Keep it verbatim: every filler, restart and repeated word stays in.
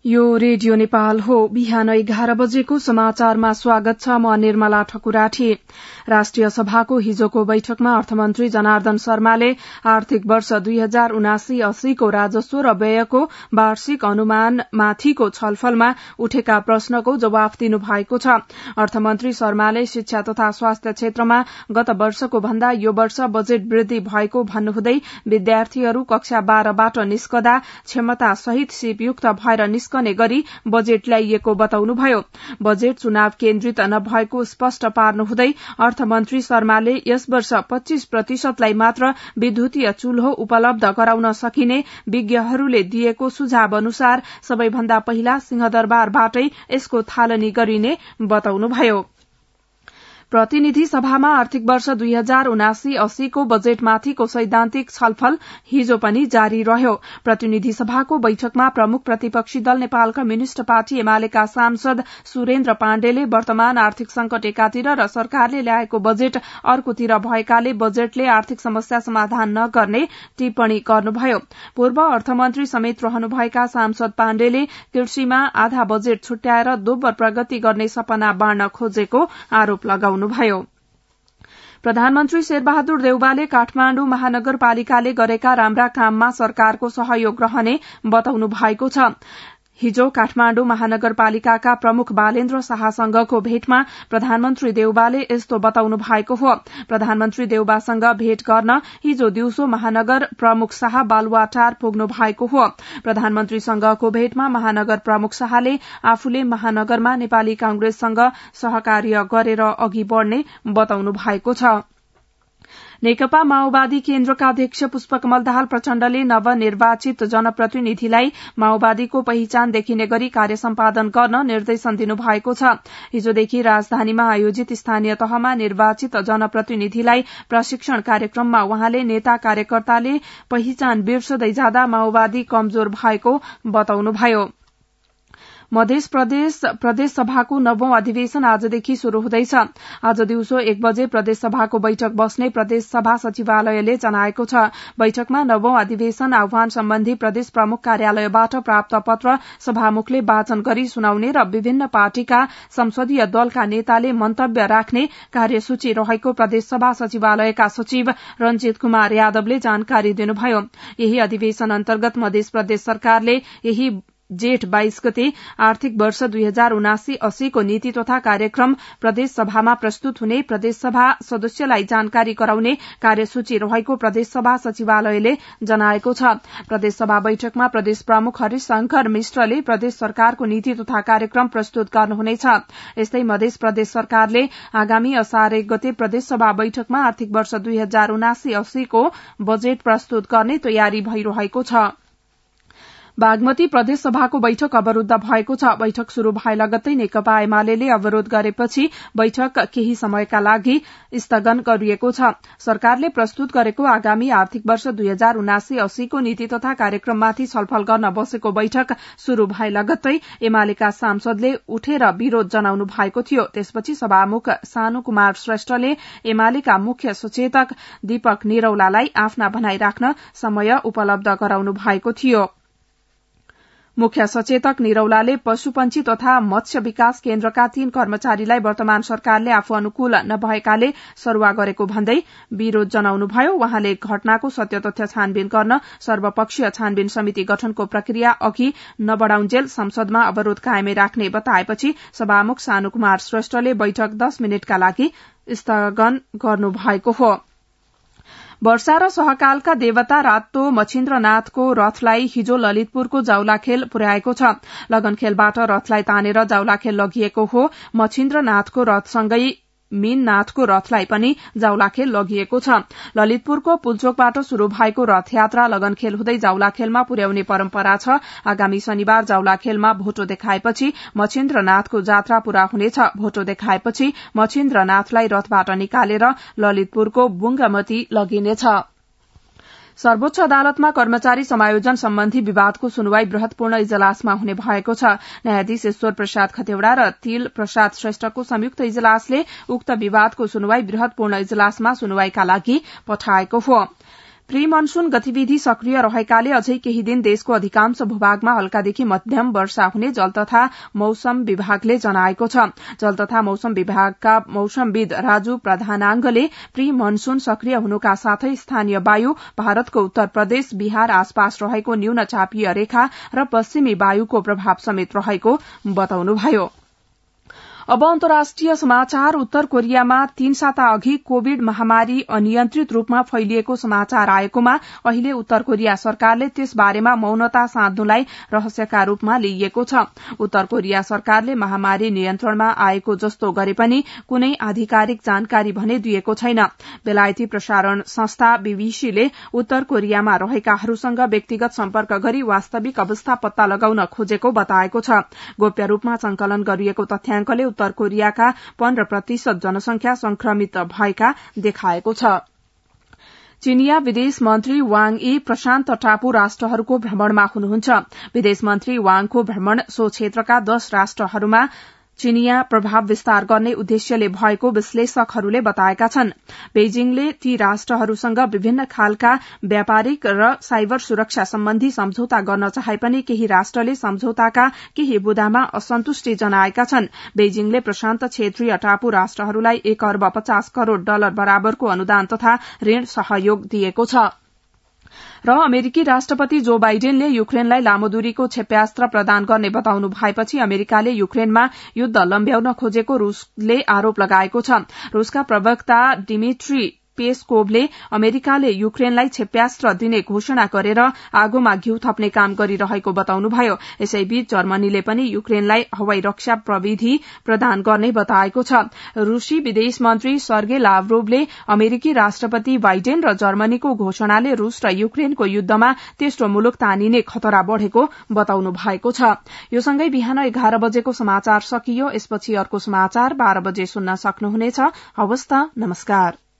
यो रेडियो नेपाल हो। बिहान एघार बजेको समाचारमा स्वागत छ। म निर्मला ठकुराठी। राष्ट्रिय सभाको हिजोको बैठकमा अर्थमन्त्री जनार्दन शर्माले आर्थिक वर्ष दुई हजार उनासी अस्सीको राजस्व र व्ययको वार्षिक अनुमानमाथिको छलफलमा उठेका प्रश्नको जवाफ दिनुभएको छ। अर्थमन्त्री शर्माले शिक्षा तथा स्वास्थ्य क्षेत्रमा गत वर्षको भन्दा यो वर्ष बजेट वृद्धि भएको भन्नुहुँदै विद्यार्थीहरू कक्षा बाह्रबाट निस्कदा क्षमता सहित सिपयुक्त भएर निस्कने गरी बजेट ल्याइएको बताउनुभयो। बजेट चुनाव केन्द्रित नभएको स्पष्ट पार्नुहुँदै अर्थमन्त्री शर्माले यस वर्ष पच्चीस प्रतिशतलाई मात्र विद्युतीय चुल्हो उपलब्ध गराउन सकिने विज्ञहरूले दिएको सुझाव अनुसार सबैभन्दा पहिला सिंहदरबारबाटै यसको थालनी गरिने बताउनुभयो। प्रतिनिधि सभामा आर्थिक वर्ष दुई हजार उनासी अस्सीको बजेटमाथिको सैद्धान्तिक छलफल हिजो पनि जारी रह्यो। प्रतिनिधि सभाको बैठकमा प्रमुख प्रतिपक्षी दल नेपाल कम्युनिष्ट पार्टी एमालेका सांसद सुरेन्द्र पाण्डेले वर्तमान आर्थिक संकट एकातिर र सरकारले ल्याएको बजेट अर्कोतिर भएकाले बजेटले आर्थिक समस्या समाधान नगर्ने टिप्पणी गर्नुभयो। पूर्व अर्थमन्त्री समेत रहनुभएका सांसद पाण्डेले कृषिमा आधा बजेट छुट्याएर दोब्बर प्रगति गर्ने सपना बाँड्न खोजेको आरोप लगाउनु भयो। प्रधानमन्त्री शेरबहादुर देउवाले काठमाण्डु महानगरपालिकाले गरेका राम्रा काममा सरकारको सहयोग रहने बताउनु भएको छ। हिजो काठमाण्डु महानगरपालिकाका प्रमुख बालेन्द्र शाहसँगको भेटमा प्रधानमन्त्री देउवाले यस्तो बताउनु भएको हो। प्रधानमन्त्री देउवासँग भेट गर्न हिजो दिउँसो महानगर प्रमुख शाह बालुवाटार पुग्नु भएको हो। प्रधानमन्त्रीसँगको भेटमा महानगर प्रमुख शाहले आफूले महानगरमा नेपाली कांग्रेससँग सहकार्य गरेर अघि बढ़ने बताउनु भएको छ। नेकपा माओवादी केन्द्रका अध्यक्ष पुष्पकमल दाहाल प्रचण्डले नवनिर्वाचित जनप्रतिनिधिलाई माओवादीको पहिचान देखिने गरी कार्य सम्पादन गर्न निर्देशन दिनुभएको छ। हिजोदेखि राजधानीमा आयोजित स्थानीय तहमा निर्वाचित जनप्रतिनिधिलाई प्रशिक्षण कार्यक्रममा वहाँले नेता कार्यकर्ताले पहिचान बिर्सदै जाँदा माओवादी कमजोर भएको बताउनुभयो। मध्य प्रदेश प्रदेश सभाको नवौं अधिवेशन आजदेखि शुरू हुँदैछ। आज दिउँसो एक बजे प्रदेश सभाको बैठक बस्ने प्रदेश सभा सचिवालयले जनाएको छ। बैठकमा नवौं अधिवेशन आह्वान सम्बन्धी प्रदेश प्रमुख कार्यालयबाट प्राप्त पत्र सभामुखले वाचन गरी सुनाउने र विभिन्न पार्टीका संसदीय दलका नेताले मन्तव्य राख्ने कार्यसूची रहेको प्रदेश सभा सचिवालयका सचिव रंजीत कुमार यादवले जानकारी दिनुभयो। यही अधिवेशन अन्तर्गत मध्य प्रदेश सरकारले यही जेठ बाइस गते आर्थिक वर्ष दुई हजार उनासी अस्सीको नीति तथा कार्यक्रम प्रदेश सभामा प्रस्तुत हुने प्रदेश सभा सदस्यलाई जानकारी गराउने कार्यसूची रहेको प्रदेश सभा सचिवालयले जनाएको छ। प्रदेश सभा बैठकमा प्रदेश प्रमुख हरिशंकर मिश्रले प्रदेश सरकारको नीति तथा कार्यक्रम प्रस्तुत गर्नुहुनेछ। यस्तै मध्य प्रदेश सरकारले आगामी असार एक गते प्रदेश सभा बैठकमा आर्थिक वर्ष दुई हजार उनासी अस्सीको बजेट प्रस्तुत गर्ने तयारी भइरहेको छ। बागमती प्रदेश सभाको बैठक अवरूद्ध भएको छ। बैठक शुरू भए लगत्तै नेकपा एमाले अवरोध गरेपछि बैठक केही समयका लागि स्थगन गरिएको छ। सरकारले प्रस्तुत गरेको आगामी आर्थिक वर्ष दुई हजार उनासी अस्सीको नीति तथा कार्यक्रममाथि छलफल गर्न बसेको बैठक शुरू भए लगत्तै एमालेका सांसदले उठेर विरोध जनाउनु भएको थियो। त्यसपछि सभामुख सानु कुमार श्रेष्ठले एमालेका मुख्य सचेतक दीपक निरौलालाई आफ्ना भनाई राख्न समय उपलब्ध गराउनु भएको थियो। मुख्य सचेतक निरौलाले पशुपन्छी तथा मत्स्य विकास केन्द्रका तीन कर्मचारीलाई वर्तमान सरकारले आफू अनुकूल नभएकाले सरूवा गरेको भन्दै विरोध जनाउनुभयो। वहाँले घटनाको सत्य तथ्य छानबिन गर्न सर्वपक्षीय छानबिन समिति गठनको प्रक्रिया अघि नबढ़ाउन्जेल संसदमा अवरोध कायमै राख्ने बताएपछि सभामुख सानु कुमार श्रेष्ठले बैठक दस मिनटका लागि स्थगन गर्नुभएको हो। वर्षा र सहकालका देवता रातो मछिन्द्रनाथको रथलाई हिजो ललितपुरको जाउलाखेल पुर्याएको छ। लगनखेलबाट रथलाई तानेर जाउलाखेल लगिएको हो। मछिन्द्रनाथको रथसँगै मीननाथको रथलाई पनि जाउलाखेल लगिएको छ। ललितपुरको पुल्चोकबाट शुरू भएको रथयात्रा लगनखेल हुँदै जाउलाखेलमा पुर्याउने परम्परा छ। आगामी शनिबार जाउलाखेलमा भोटो देखाएपछि मछिन्द्रनाथको जात्रा पूरा हुनेछ। भोटो देखाएपछि मछिन्द्रनाथलाई रथबाट निकालेर ललितपुरको बुंगमती लगिनेछ। सर्वोच्च अदालतमा कर्मचारी समायोजन सम्बन्धी विवादको सुनवाई बृहत्पूर्ण इजलासमा हुने भएको छ। न्यायाधीश ईश्वर प्रसाद खतेवड़ा र तिल प्रसाद श्रेष्ठको संयुक्त इजलासले उक्त विवादको सुनवाई बृहत्पूर्ण इजलासमा सुनवाईका लागि पठाएको हो। प्री मनसून गतिविधि सक्रिय रहेकाले अझै केही दिन देशको अधिकांश भूभागमा हल्कादेखि मध्यम वर्षा हुने जल तथा मौसम विभागले जनाएको छ। जल तथा मौसम विभागका मौसमविद राजु प्रधानाङ्गले प्री मनसून सक्रिय हुनुका साथै स्थानीय वायु, भारतको उत्तर प्रदेश, बिहार आसपास रहेको न्यून चापीय रेखा र पश्चिमी वायुको प्रभाव समेत रहेको बताउनुभयो। अब अन्तर्राष्ट्रिय समाचार। उत्तर कोरियामा तीन साता अघि कोविड महामारी अनियन्त्रित रूपमा फैलिएको समाचार आएकोमा अहिले उत्तर कोरिया सरकारले त्यस बारेमा मौनता साध्नुलाई रहस्यका रूपमा लिइएको छ। उत्तर कोरिया सरकारले महामारी नियन्त्रणमा आएको जस्तो गरे पनि कुनै आधिकारिक जानकारी भने दिएको छैन। बेलायती प्रसारण संस्था बीबीसीले उत्तर कोरियामा रहेकाहरूसँग व्यक्तिगत सम्पर्क गरी वास्तविक अवस्था पत्ता लगाउन खोजेको बताएको छ। गोप्य रूपमा संकलन गरिएको तथ्याङ्कले उत्तर कोरियाका पन्ध्र प्रतिशत जनसंख्या संक्रमित भएका देखाएको छ। चीनिया विदेश मन्त्री वाङ यी प्रशान्त टापु राष्ट्रहरूको भ्रमणमा हुनुहुन्छ। विदेश मन्त्री वाङको भ्रमण सो क्षेत्रका दश राष्ट्रहरूमा चीनिया प्रभाव विस्तार गर्ने उद्देश्यले भएको विश्लेषकहरूले बताएका छन्। बेइजिङले ती राष्ट्रहरूसँग विभिन्न खालका व्यापारिक र साइबर सुरक्षा सम्बन्धी सम्झौता गर्न चाहे पनि केही राष्ट्रले सम्झौताका केही बुँदामा असन्तुष्टि जनाएका छन्। बेइजिङले प्रशान्त क्षेत्रीय टापु राष्ट्रहरूलाई एक अर्ब पचास करोड़ डलर बराबरको अनुदान तथा ऋण सहयोग दिएको छ। र अमेरिकी राष्ट्रपति जो बाइडेनले युक्रेनलाई लामो दूरीको क्षेप्यास्त्र प्रदान गर्ने बताउनु भएपछि अमेरिकाले युक्रेनमा युद्ध लम्ब्याउन खोजेको रूसले आरोप लगाएको छ। रूसका प्रवक्ता डिमिट्री पेस्कोभले अमेरिकाले युक्रेनलाई क्षेप्यास्त्र दिने घोषणा गरेर आगोमा घिउ थप्ने काम गरिरहेको बताउनुभयो। यसैबीच जर्मनीले पनि युक्रेनलाई हवाई रक्षा प्रविधि प्रदान गर्ने बताएको छ। रूसी विदेश मन्त्री सर्गे लाभरोभले अमेरिकी राष्ट्रपति बाइडेन र जर्मनीको घोषणाले रूस र युक्रेनको युद्धमा तेस्रो मुलुक तानिने खतरा बढ़ेको बताउनु भएको छ। यो सँगै बिहान एघार बजेको समाचार सकियो। यसपछि अर्को समाचार बाह्र बजे सुन्न सक्नुहुनेछ। हवस् त, नमस्कार।